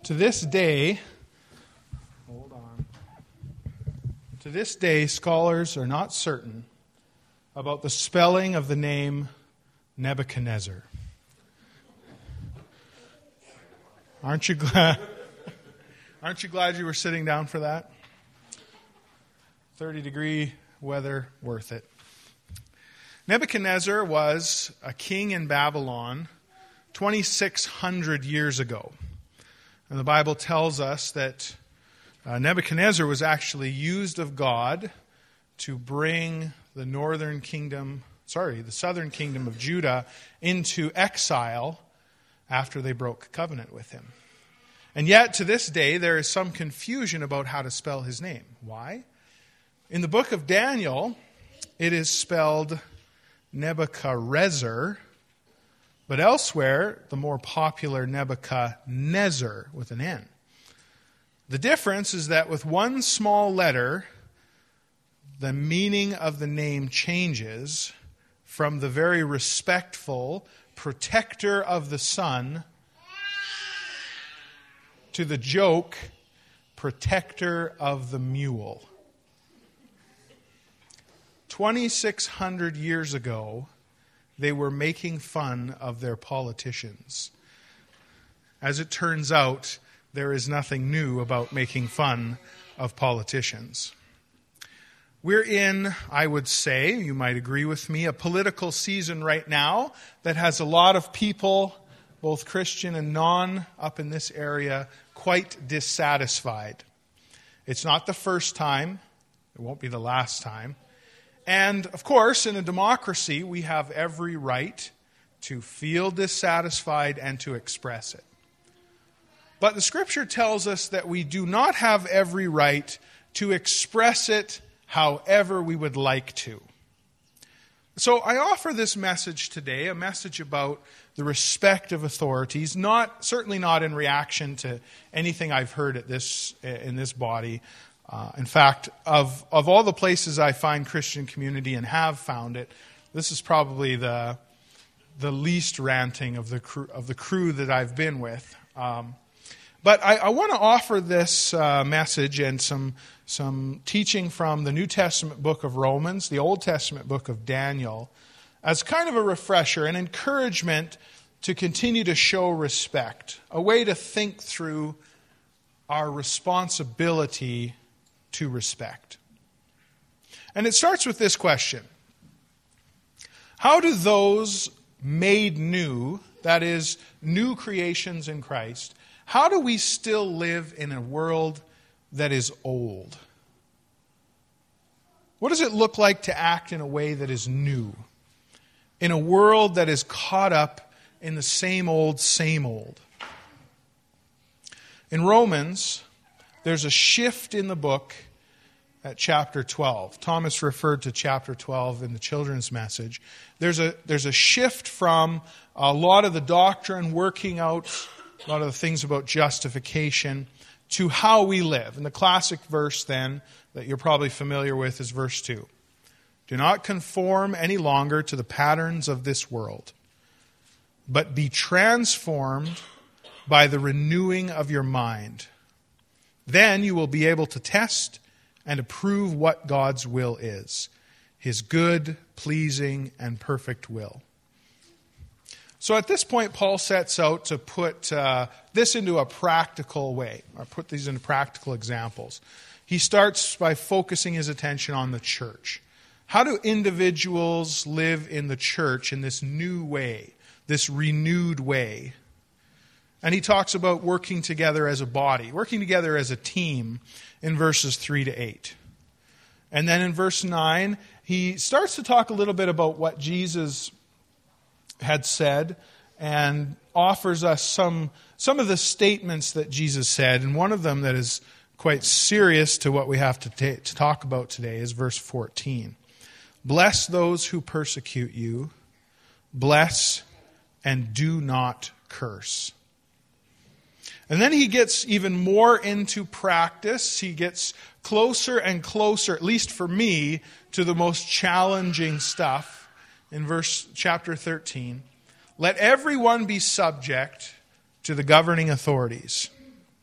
To this day, scholars are not certain about the spelling of the name Nebuchadnezzar. Aren't you glad? Aren't you glad you were sitting down for that? 30-degree weather, worth it. Nebuchadnezzar was a king in Babylon 2,600 years ago. And the Bible tells us that Nebuchadnezzar was actually used of God to bring the southern kingdom of Judah into exile after they broke covenant with him. And yet, to this day, there is some confusion about how to spell his name. Why? In the book of Daniel, it is spelled Nebuchadrezzar, but elsewhere, the more popular Nebuchadnezzar with an N. The difference is that with one small letter, the meaning of the name changes from the very respectful protector of the sun to the joke protector of the mule. 2,600 years ago, they were making fun of their politicians. As it turns out, there is nothing new about making fun of politicians. We're in, I would say, you might agree with me, a political season right now that has a lot of people, both Christian and non, up in this area, quite dissatisfied. It's not the first time. It won't be the last time. And, of course, in a democracy, we have every right to feel dissatisfied and to express it. But the Scripture tells us that we do not have every right to express it however we would like to. So I offer this message today, a message about the respect of authorities, certainly not in reaction to anything I've heard in this body. In fact, of all the places I find Christian community and have found it, this is probably the least ranting of the crew that I've been with. But I want to offer this message and some teaching from the New Testament book of Romans, the Old Testament book of Daniel, as kind of a refresher, an encouragement to continue to show respect, a way to think through our responsibility to respect. And it starts with this question. How do those made new, that is, new creations in Christ, how do we still live in a world that is old? What does it look like to act in a way that is new? In a world that is caught up in the same old, same old. In Romans, there's a shift in the book at chapter 12. Thomas referred to chapter 12 in the children's message. There's a shift from a lot of the doctrine working out a lot of the things about justification to how we live. And the classic verse then that you're probably familiar with is verse 2. Do not conform any longer to the patterns of this world, but be transformed by the renewing of your mind. Then you will be able to test and approve what God's will is, His good, pleasing, and perfect will. So at this point, Paul sets out to put this into a practical way, or put these into practical examples. He starts by focusing his attention on the church. How do individuals live in the church in this new way, this renewed way? And he talks about working together as a body, working together as a team in verses 3 to 8. And then in verse 9, he starts to talk a little bit about what Jesus had said and offers us some of the statements that Jesus said. And one of them that is quite serious to what we have to talk about today is verse 14. Bless those who persecute you. Bless and do not curse. And then he gets even more into practice. He gets closer and closer, at least for me, to the most challenging stuff. In chapter 13, let everyone be subject to the governing authorities,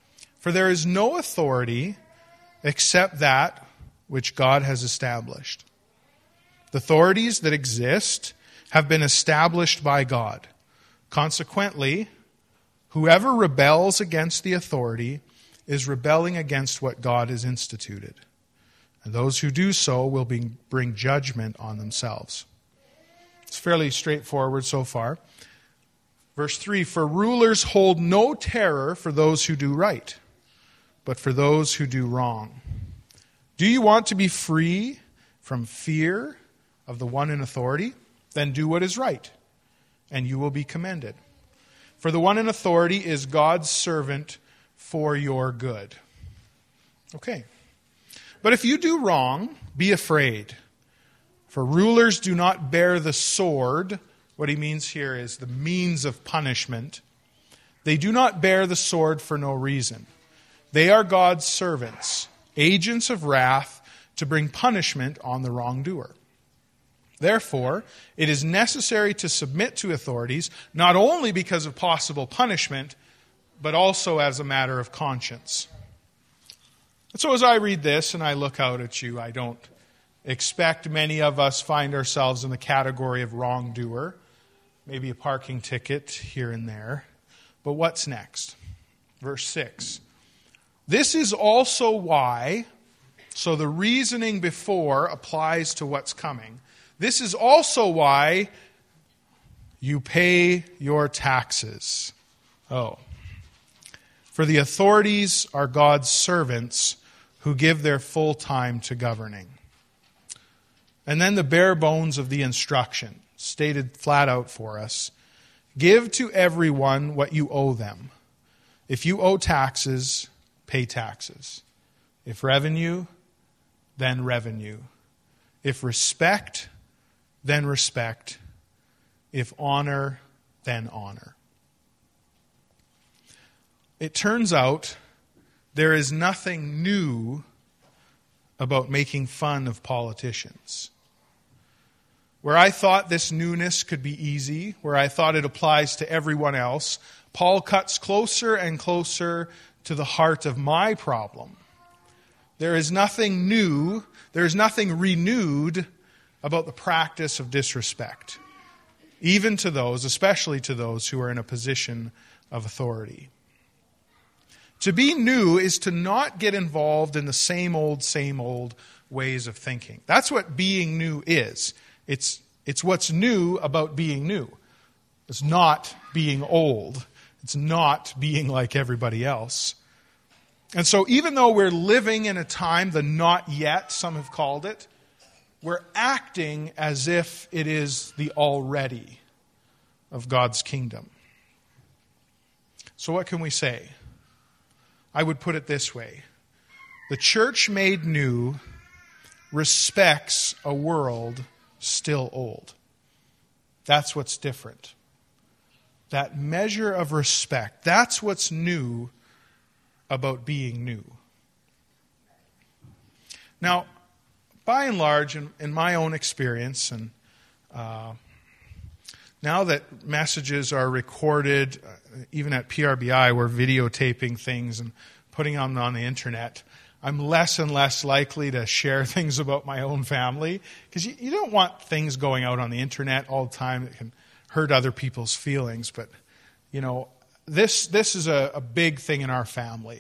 For there is no authority except that which God has established. The authorities that exist have been established by God. Consequently, whoever rebels against the authority is rebelling against what God has instituted. And those who do so will bring judgment on themselves. It's fairly straightforward so far. Verse 3, for rulers hold no terror for those who do right, but for those who do wrong. Do you want to be free from fear of the one in authority? Then do what is right, and you will be commended. For the one in authority is God's servant for your good. Okay. But if you do wrong, be afraid. For rulers do not bear the sword. What he means here is the means of punishment. They do not bear the sword for no reason. They are God's servants, agents of wrath to bring punishment on the wrongdoer. Therefore, it is necessary to submit to authorities, not only because of possible punishment, but also as a matter of conscience. And so as I read this and I look out at you, I don't expect many of us find ourselves in the category of wrongdoer, maybe a parking ticket here and there. But what's next? Verse 6. This is also why, so the reasoning before applies to what's coming. This is also why you pay your taxes. Oh. For the authorities are God's servants who give their full time to governing. And then the bare bones of the instruction, stated flat out for us. Give to everyone what you owe them. If you owe taxes, pay taxes. If revenue, then revenue. If respect, then respect. If honor, then honor. It turns out there is nothing new about making fun of politicians. Where I thought this newness could be easy, where I thought it applies to everyone else, Paul cuts closer and closer to the heart of my problem. There is nothing new, there is nothing renewed about the practice of disrespect, even to those, especially to those who are in a position of authority. To be new is to not get involved in the same old ways of thinking. That's what being new is. It's what's new about being new. It's not being old. It's not being like everybody else. And so even though we're living in a time, the not yet, some have called it, we're acting as if it is the already of God's kingdom. So what can we say? I would put it this way. The church made new respects a world still old. That's what's different. That measure of respect, that's what's new about being new. Now, by and large, in my own experience, and now that messages are recorded, even at PRBI, we're videotaping things and putting them on the internet, I'm less and less likely to share things about my own family, because you don't want things going out on the internet all the time that can hurt other people's feelings. But, you know, this is a big thing in our family.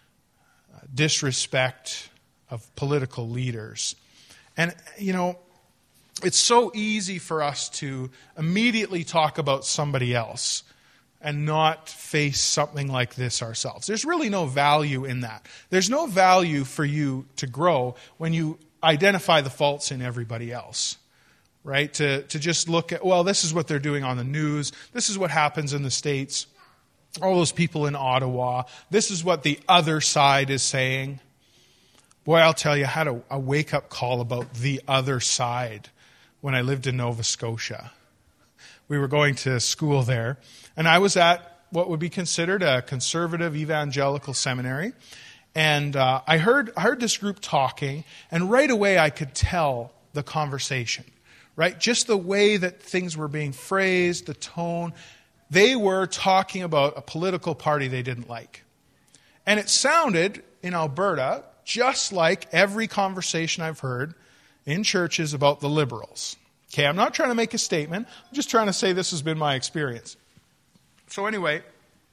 Disrespect of political leaders. And, you know, it's so easy for us to immediately talk about somebody else and not face something like this ourselves. There's really no value in that. There's no value for you to grow when you identify the faults in everybody else, right? To just look at, well, this is what they're doing on the news. This is what happens in the States. All those people in Ottawa. This is what the other side is saying. Boy, I'll tell you, I had a wake-up call about the other side when I lived in Nova Scotia. We were going to school there, and I was at what would be considered a conservative evangelical seminary, and I heard this group talking, and right away I could tell the conversation, right? Just the way that things were being phrased, the tone. They were talking about a political party they didn't like. And it sounded in Alberta just like every conversation I've heard in churches about the Liberals. Okay, I'm not trying to make a statement. I'm just trying to say this has been my experience. So anyway,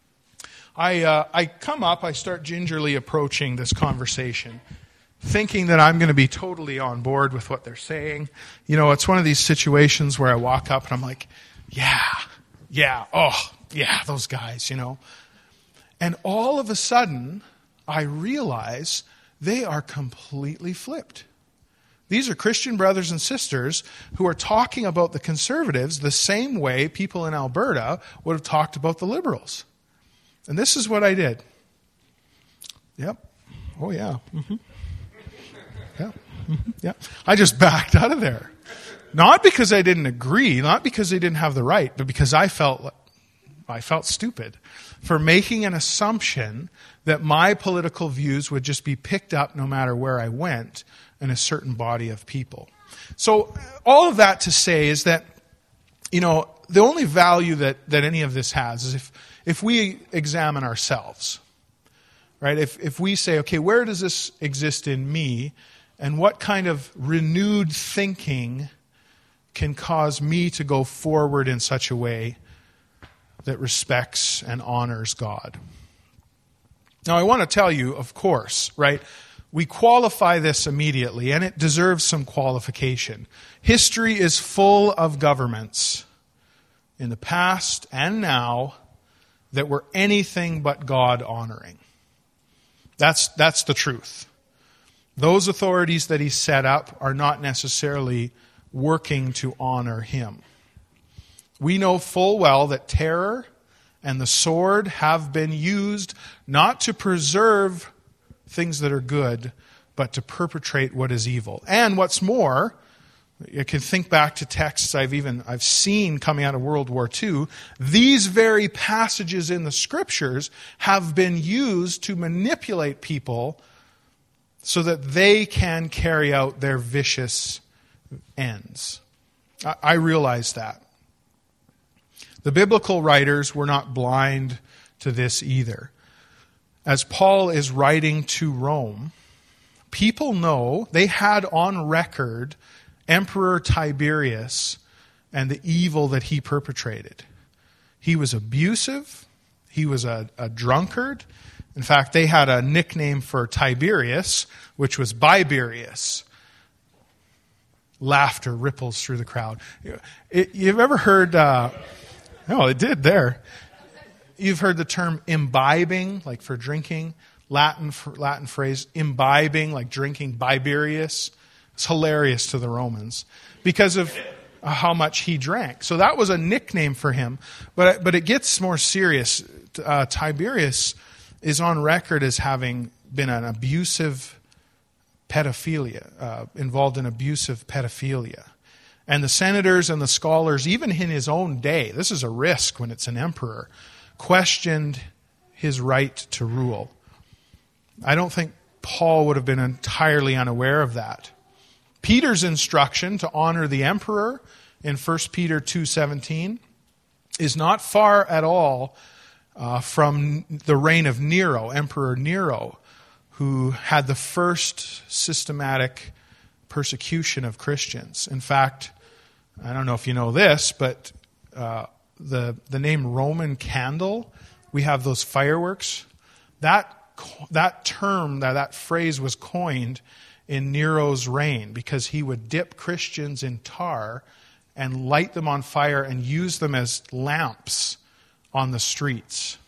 I come up, I start gingerly approaching this conversation, thinking that I'm going to be totally on board with what they're saying. You know, it's one of these situations where I walk up and I'm like, those guys, you know. And all of a sudden, I realize they are completely flipped. These are Christian brothers and sisters who are talking about the Conservatives the same way people in Alberta would have talked about the Liberals. And this is what I did. Yep. Oh, yeah. Mm-hmm. Yeah. Mm-hmm. Yeah. I just backed out of there. Not because I didn't agree, not because they didn't have the right, but because I felt stupid for making an assumption that my political views would just be picked up no matter where I went in a certain body of people. So all of that to say is that, you know, the only value that any of this has is if we examine ourselves, right? If we say, okay, where does this exist in me, and what kind of renewed thinking can cause me to go forward in such a way that respects and honors God. Now, I want to tell you, of course, right, we qualify this immediately, and it deserves some qualification. History is full of governments in the past and now that were anything but God-honoring. That's the truth. Those authorities that he set up are not necessarily working to honor him. We know full well that terror and the sword have been used not to preserve things that are good, but to perpetrate what is evil. And what's more, you can think back to texts I've seen coming out of World War II. These very passages in the Scriptures have been used to manipulate people so that they can carry out their vicious ends. I realize that. The biblical writers were not blind to this either. As Paul is writing to Rome, people know, they had on record Emperor Tiberius and the evil that he perpetrated. He was abusive. He was a drunkard. In fact, they had a nickname for Tiberius, which was Biberius. Laughter ripples through the crowd. You've ever heard... No, it did there. You've heard the term imbibing, like for drinking. Latin phrase, imbibing, like drinking, Biberius. It's hilarious to the Romans because of how much he drank. So that was a nickname for him. But it gets more serious. Tiberius is on record as having been an abusive pedophilia, involved in abusive pedophilia. And the senators and the scholars, even in his own day, this is a risk when it's an emperor, questioned his right to rule. I don't think Paul would have been entirely unaware of that. Peter's instruction to honor the emperor in 1 Peter 2:17 is not far at all from the reign of Nero, Emperor Nero, who had the first systematic persecution of Christians. In fact, I don't know if you know this, but the name Roman candle, we have those fireworks. That term, that phrase was coined in Nero's reign because he would dip Christians in tar and light them on fire and use them as lamps on the streets.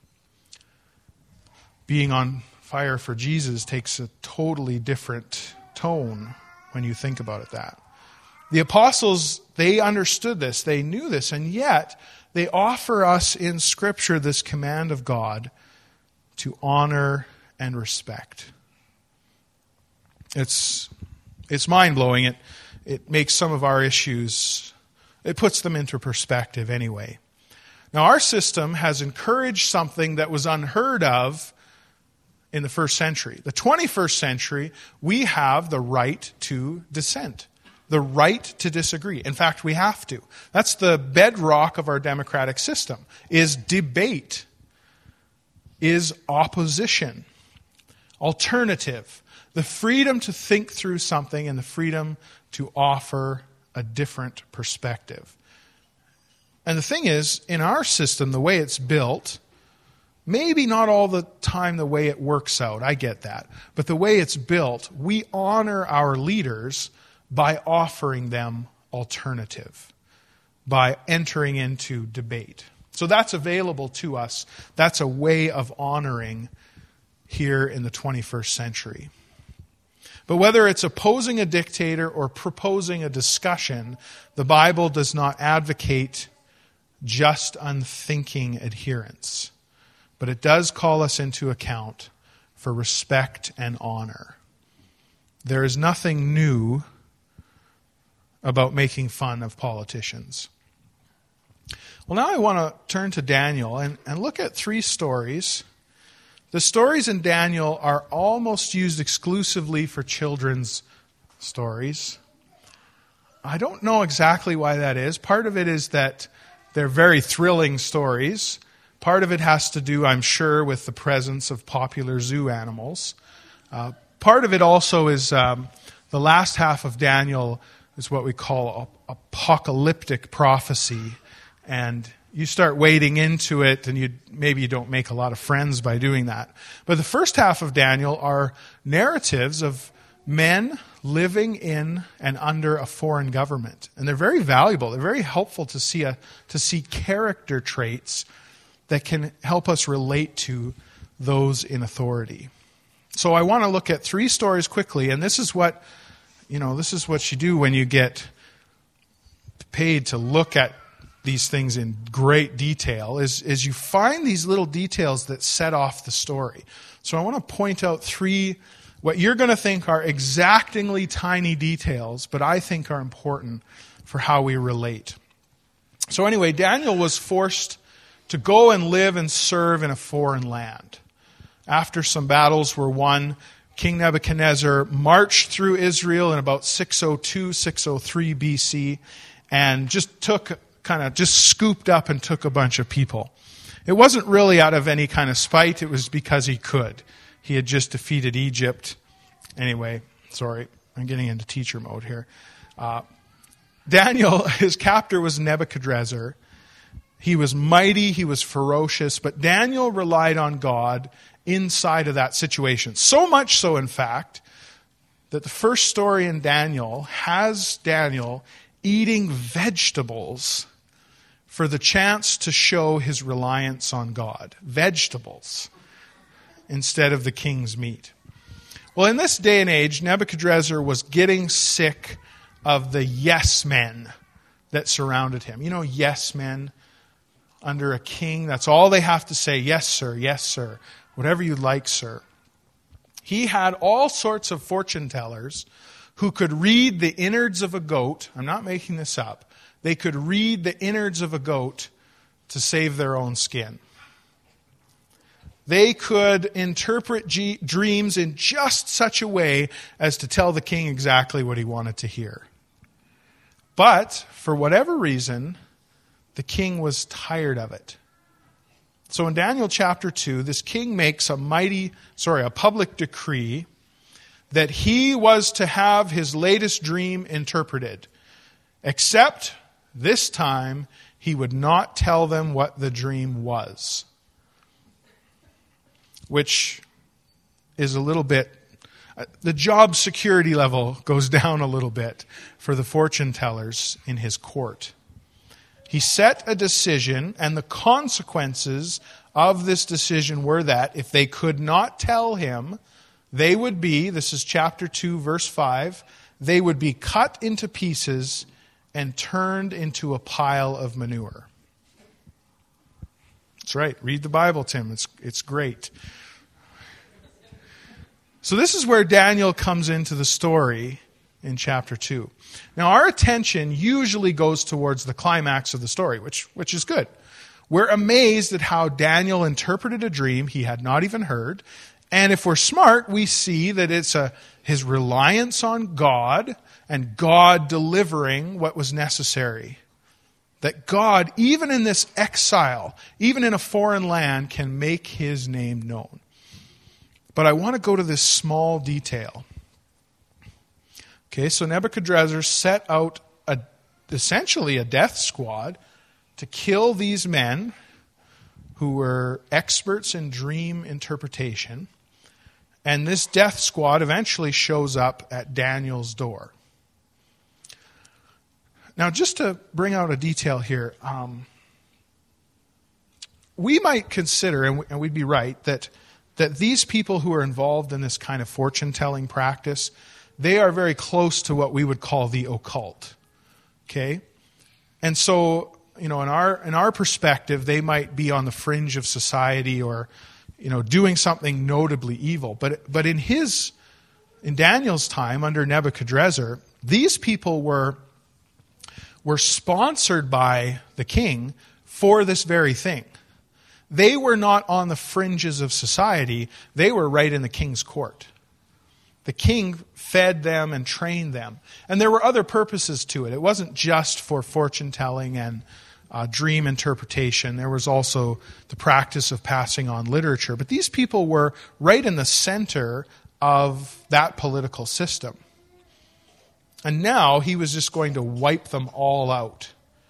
Being on fire for Jesus takes a totally different tone when you think about it that. The apostles, they understood this, they knew this, and yet they offer us in Scripture this command of God to honor and respect. It's mind-blowing. It makes some of our issues, it puts them into perspective anyway. Now, our system has encouraged something that was unheard of in the first century. The 21st century, we have the right to dissent, the right to disagree. In fact, we have to. That's the bedrock of our democratic system, is debate. is opposition, alternative, the freedom to think through something and the freedom to offer a different perspective. And the thing is, in our system, the way it's built, maybe not all the time the way it works out, I get that. But the way it's built, we honor our leaders by offering them alternative, by entering into debate. So that's available to us. That's a way of honoring here in the 21st century. But whether it's opposing a dictator or proposing a discussion, the Bible does not advocate just unthinking adherence. But it does call us into account for respect and honor. There is nothing new about making fun of politicians. Well, now I want to turn to Daniel and look at 3 stories. The stories in Daniel are almost used exclusively for children's stories. I don't know exactly why that is. Part of it is that they're very thrilling stories. Part of it has to do, I'm sure, with the presence of popular zoo animals. Part of it also is the last half of Daniel is what we call apocalyptic prophecy. And you start wading into it, and maybe you don't make a lot of friends by doing that. But the first half of Daniel are narratives of men living in and under a foreign government. And they're very valuable. They're very helpful to see character traits that can help us relate to those in authority. So I want to look at 3 stories quickly, and this is what you do when you get paid to look at these things in great detail, is you find these little details that set off the story. So I want to point out 3, what you're going to think are exactingly tiny details, but I think are important for how we relate. So anyway, Daniel was forced to go and live and serve in a foreign land. After some battles were won, King Nebuchadnezzar marched through Israel in about 602, 603 BC and just scooped up and took a bunch of people. It wasn't really out of any kind of spite. It was because he could. He had just defeated Egypt. Anyway, sorry, I'm getting into teacher mode here. Daniel, his captor was Nebuchadnezzar. He was mighty, he was ferocious, but Daniel relied on God inside of that situation. So much so, in fact, that the first story in Daniel has Daniel eating vegetables for the chance to show his reliance on God. Vegetables instead of the king's meat. Well, in this day and age, Nebuchadnezzar was getting sick of the yes men that surrounded him. You know, yes men under a king, that's all they have to say. Yes, sir, whatever you like, sir. He had all sorts of fortune tellers who could read the innards of a goat. I'm not making this up. They could read the innards of a goat to save their own skin. They could interpret dreams in just such a way as to tell the king exactly what he wanted to hear. But, for whatever reason, the king was tired of it. So in Daniel chapter 2, this king makes a public decree that he was to have his latest dream interpreted. Except, this time, he would not tell them what the dream was. Which is a little bit, the job security level goes down a little bit for the fortune tellers in his court. He set a decision, and the consequences of this decision were that if they could not tell him, they would be, this is chapter 2, verse 5, they would be cut into pieces and turned into a pile of manure. That's right. Read the Bible, Tim. It's great. So this is where Daniel comes into the story in chapter 2. Now, our attention usually goes towards the climax of the story, which is good. We're amazed at how Daniel interpreted a dream he had not even heard. And if we're smart, we see that it's his reliance on God and God delivering what was necessary. that God, even in this exile, even in a foreign land, can make his name known. But I want to go to this small detail. Okay, so Nebuchadnezzar set out essentially a death squad to kill these men who were experts in dream interpretation. And this death squad eventually shows up at Daniel's door. Now, just to bring out a detail here, we might consider, and we'd be right, that these people who are involved in this kind of fortune-telling practice, they are very close to what we would call the occult. Okay? And so, in our perspective, they might be on the fringe of society or, doing something notably evil. But in Daniel's time under Nebuchadnezzar, these people were sponsored by the king for this very thing. They were not on the fringes of society. They were right in the king's court. The king fed them and trained them. And there were other purposes to it. It wasn't just for fortune-telling and dream interpretation. There was also the practice of passing on literature. But these people were right in the center of that political system. And now he was just going to wipe them all out.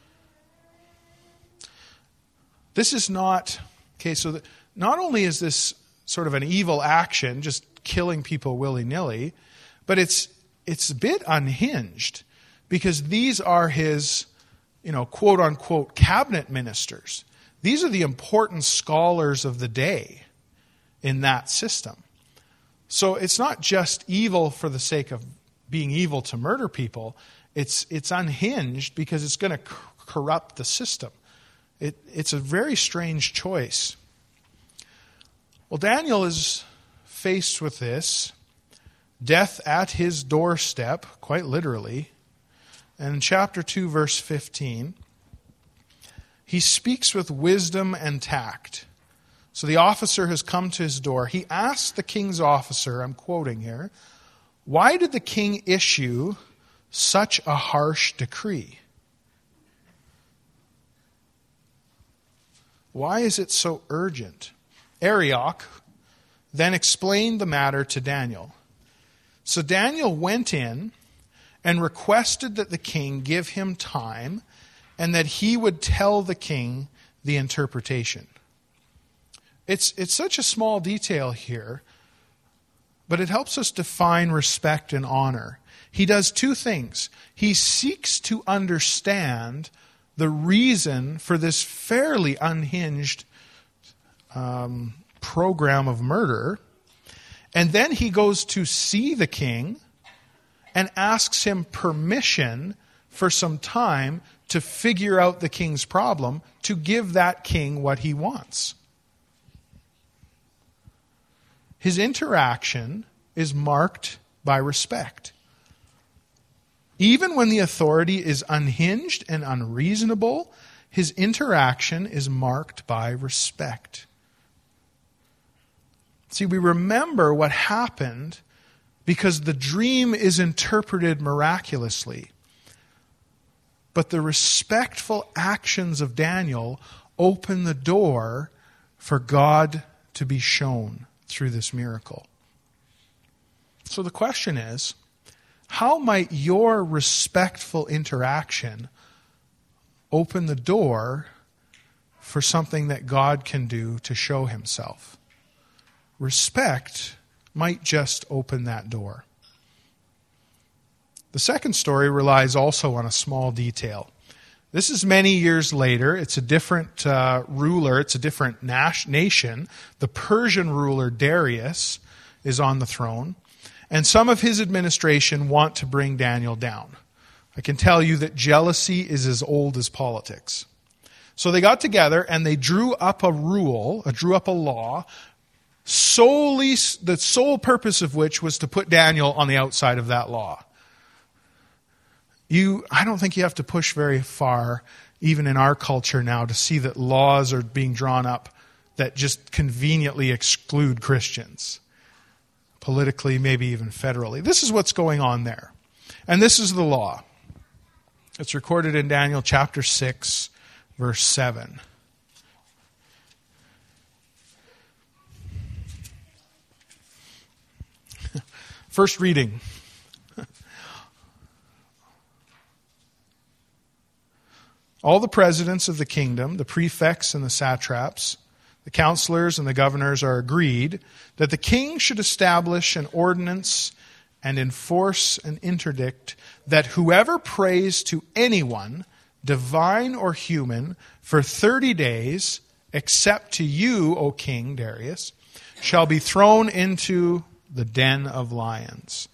This is not... Okay, so not only is this sort of an evil action, just killing people willy-nilly, but it's a bit unhinged because these are his, quote-unquote cabinet ministers. These are the important scholars of the day in that system. So it's not just evil for the sake of being evil to murder people. It's unhinged because it's going to corrupt the system. It's a very strange choice. Well, Daniel is faced with this, death at his doorstep, quite literally. And in chapter 2, verse 15, he speaks with wisdom and tact. So the officer has come to his door. He asks the king's officer, I'm quoting here, "Why did the king issue such a harsh decree? Why is it so urgent?" Arioch then explained the matter to Daniel. So Daniel went in and requested that the king give him time and that he would tell the king the interpretation. It's such a small detail here, but it helps us define respect and honor. He does two things. He seeks to understand the reason for this fairly unhinged program of murder, and then he goes to see the king and asks him permission for some time to figure out the king's problem, to give that king what he wants. His interaction is marked by respect. Even when the authority is unhinged and unreasonable, his interaction is marked by respect. See, we remember what happened because the dream is interpreted miraculously. But the respectful actions of Daniel open the door for God to be shown through this miracle. So the question is, how might your respectful interaction open the door for something that God can do to show himself? Respect might just open that door. The second story relies also on a small detail. This is many years later. It's a different ruler. It's a different nation. The Persian ruler Darius is on the throne. And some of his administration want to bring Daniel down. I can tell you that jealousy is as old as politics. So they got together and they drew up a law, solely the sole purpose of which was to put Daniel on the outside of that law. I don't think you have to push very far, even in our culture now, to see that laws are being drawn up that just conveniently exclude Christians. Politically, maybe even federally. This is what's going on there. And this is the law. It's recorded in Daniel chapter 6, verse 7. First reading. All the presidents of the kingdom, the prefects and the satraps, the counselors and the governors are agreed that the king should establish an ordinance and enforce an interdict that whoever prays to anyone, divine or human, for 30 days, except to you, O King Darius, shall be thrown into the den of lions.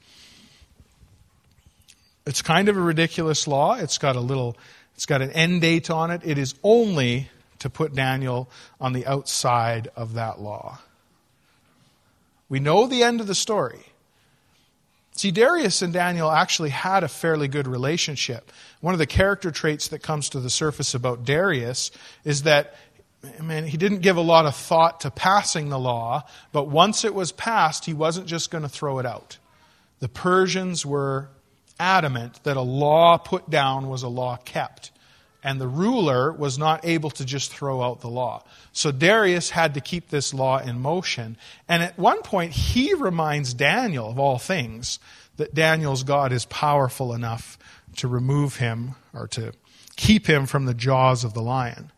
It's kind of a ridiculous law. It's got an end date on it. It is only to put Daniel on the outside of that law. We know the end of the story. See, Darius and Daniel actually had a fairly good relationship. One of the character traits that comes to the surface about Darius is that, he didn't give a lot of thought to passing the law, but once it was passed, he wasn't just going to throw it out. The Persians were adamant that a law put down was a law kept. And the ruler was not able to just throw out the law. So Darius had to keep this law in motion. And at one point, he reminds Daniel, of all things, that Daniel's God is powerful enough to remove him or to keep him from the jaws of the lion.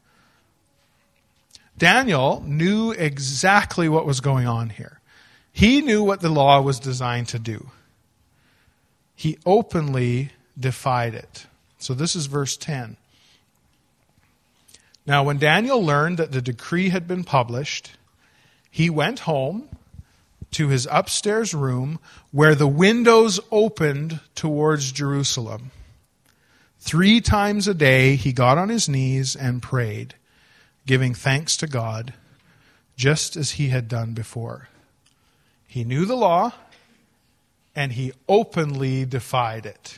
Daniel knew exactly what was going on here. He knew what the law was designed to do. He openly defied it. So this is verse 10. Now, when Daniel learned that the decree had been published, he went home to his upstairs room where the windows opened towards Jerusalem. 3 times a day he got on his knees and prayed, giving thanks to God, just as he had done before. He knew the law, and he openly defied it.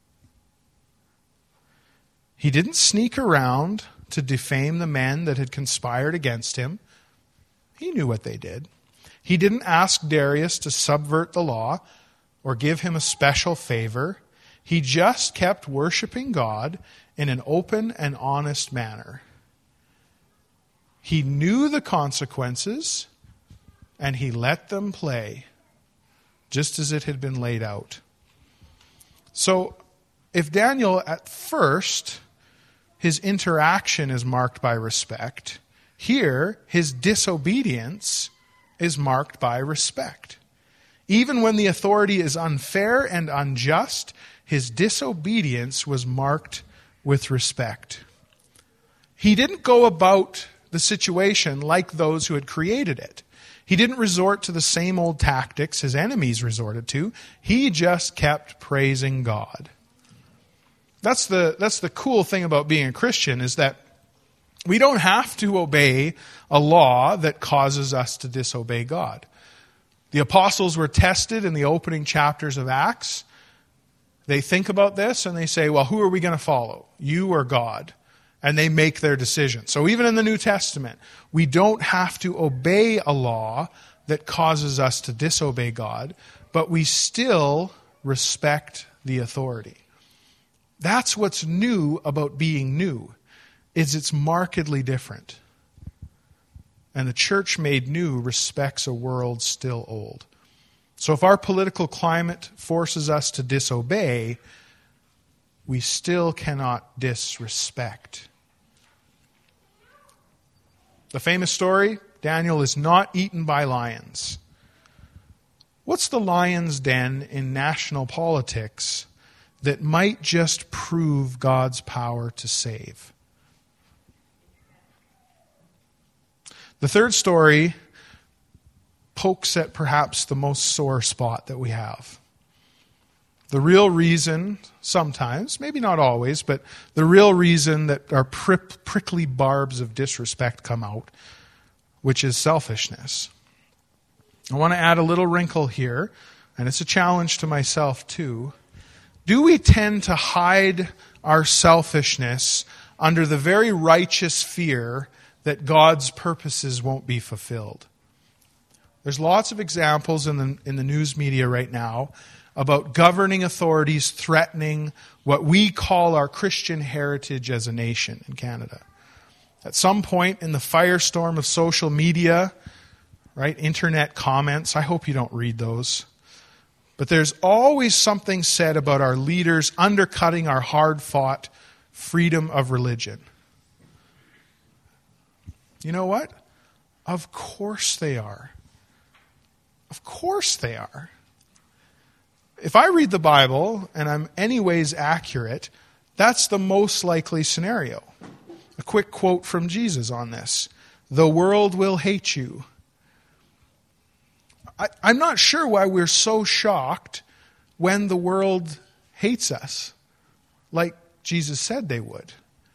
He didn't sneak around to defame the men that had conspired against him. He knew what they did. He didn't ask Darius to subvert the law or give him a special favor. He just kept worshiping God in an open and honest manner. He knew the consequences, and he let them play, just as it had been laid out. So, if Daniel at first, his interaction is marked by respect, here his disobedience is marked by respect. Even when the authority is unfair and unjust, his disobedience was marked with respect. He didn't go about the situation like those who had created it. He didn't resort to the same old tactics his enemies resorted to. He just kept praising God. That's the cool thing about being a Christian, is that we don't have to obey a law that causes us to disobey God. The apostles were tested in the opening chapters of Acts. They think about this and they say, well, who are we going to follow? You or God? And they make their decision. So even in the New Testament, we don't have to obey a law that causes us to disobey God, but we still respect the authority. That's what's new about being new, is it's markedly different. And the church made new respects a world still old. So if our political climate forces us to disobey, we still cannot disrespect. The famous story, Daniel is not eaten by lions. What's the lion's den in national politics that might just prove God's power to save? The third story pokes at perhaps the most sore spot that we have. The real reason, sometimes, maybe not always, but the real reason that our prickly barbs of disrespect come out, which is selfishness. I want to add a little wrinkle here, and it's a challenge to myself too. Do we tend to hide our selfishness under the very righteous fear that God's purposes won't be fulfilled? There's lots of examples in the news media right now about governing authorities threatening what we call our Christian heritage as a nation in Canada. At some point in the firestorm of social media, right, internet comments, I hope you don't read those, but there's always something said about our leaders undercutting our hard-fought freedom of religion. You know what? Of course they are. Of course they are. If I read the Bible and I'm anyways accurate, that's the most likely scenario. A quick quote from Jesus on this. The world will hate you. I'm not sure why we're so shocked when the world hates us, like Jesus said they would.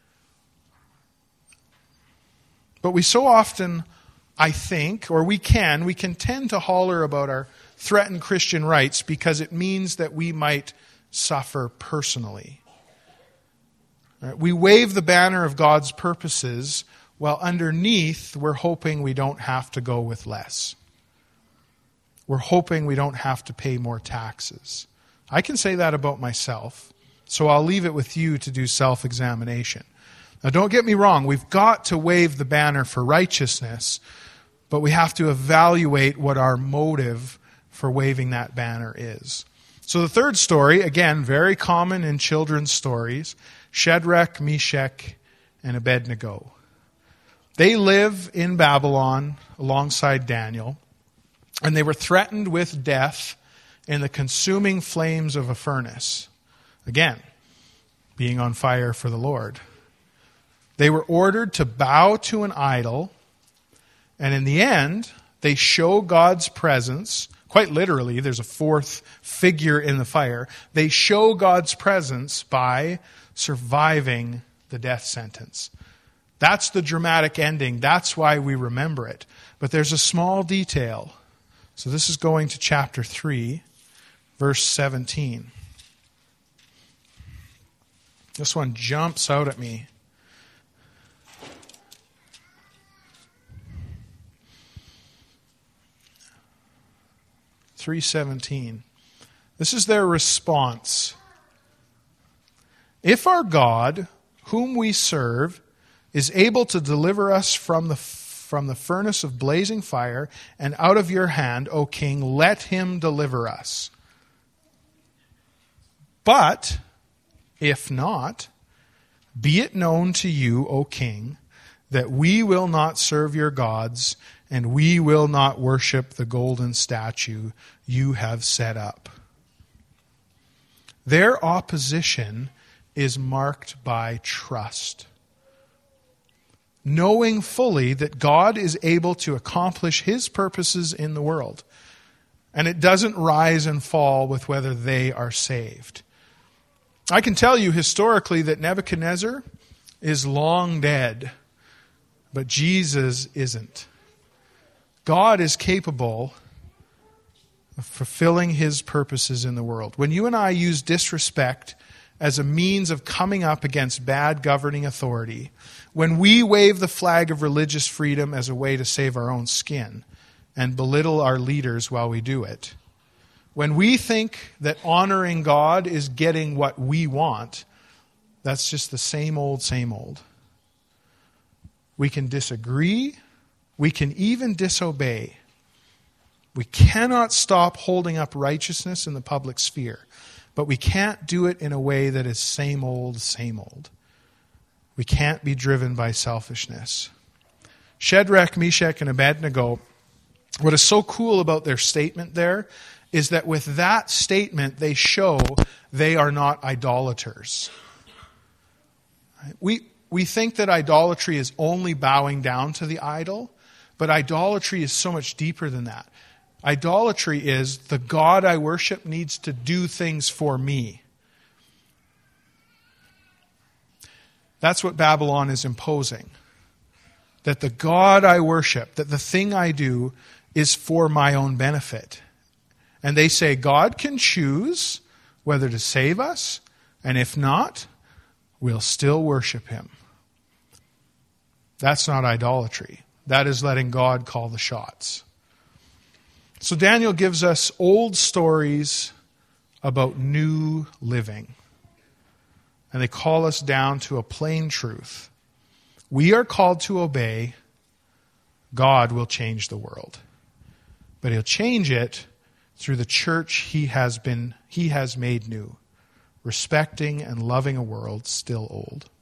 But we so often, I think, or we can tend to holler about our threatened Christian rights because it means that we might suffer personally. We wave the banner of God's purposes while underneath we're hoping we don't have to go with less. We're hoping we don't have to pay more taxes. I can say that about myself, so I'll leave it with you to do self-examination. Now, don't get me wrong, we've got to wave the banner for righteousness, but we have to evaluate what our motive for waving that banner is. So the third story, again, very common in children's stories, Shadrach, Meshach, and Abednego. They live in Babylon alongside Daniel, and they were threatened with death in the consuming flames of a furnace. Again, being on fire for the Lord. They were ordered to bow to an idol, and in the end, they show God's presence. Quite literally, there's a fourth figure in the fire. They show God's presence by surviving the death sentence. That's the dramatic ending. That's why we remember it. But there's a small detail. So this is going to chapter 3, verse 17. This one jumps out at me. (3:17). This is their response. If our God, whom we serve, is able to deliver us from the furnace of blazing fire and out of your hand, O king, let him deliver us. But if not, be it known to you, O king, that we will not serve your gods, and we will not worship the golden statue you have set up. Their opposition is marked by trust. Knowing fully that God is able to accomplish his purposes in the world. And it doesn't rise and fall with whether they are saved. I can tell you historically that Nebuchadnezzar is long dead, but Jesus isn't. God is capable of fulfilling his purposes in the world. When you and I use disrespect as a means of coming up against bad governing authority, when we wave the flag of religious freedom as a way to save our own skin and belittle our leaders while we do it, when we think that honoring God is getting what we want, that's just the same old, same old. We can disagree. We can even disobey. We cannot stop holding up righteousness in the public sphere, but we can't do it in a way that is same old, same old. We can't be driven by selfishness. Shadrach, Meshach, and Abednego, what is so cool about their statement there is that with that statement, they show they are not idolaters. We think that idolatry is only bowing down to the idol, but idolatry is so much deeper than that. Idolatry is the God I worship needs to do things for me. That's what Babylon is imposing. That the God I worship, that the thing I do is for my own benefit. And they say God can choose whether to save us, and if not, we'll still worship him. That's not idolatry. That is letting God call the shots. So Daniel gives us old stories about new living. And they call us down to a plain truth. We are called to obey. God will change the world. But he'll change it through the church he has made new, respecting and loving a world still old.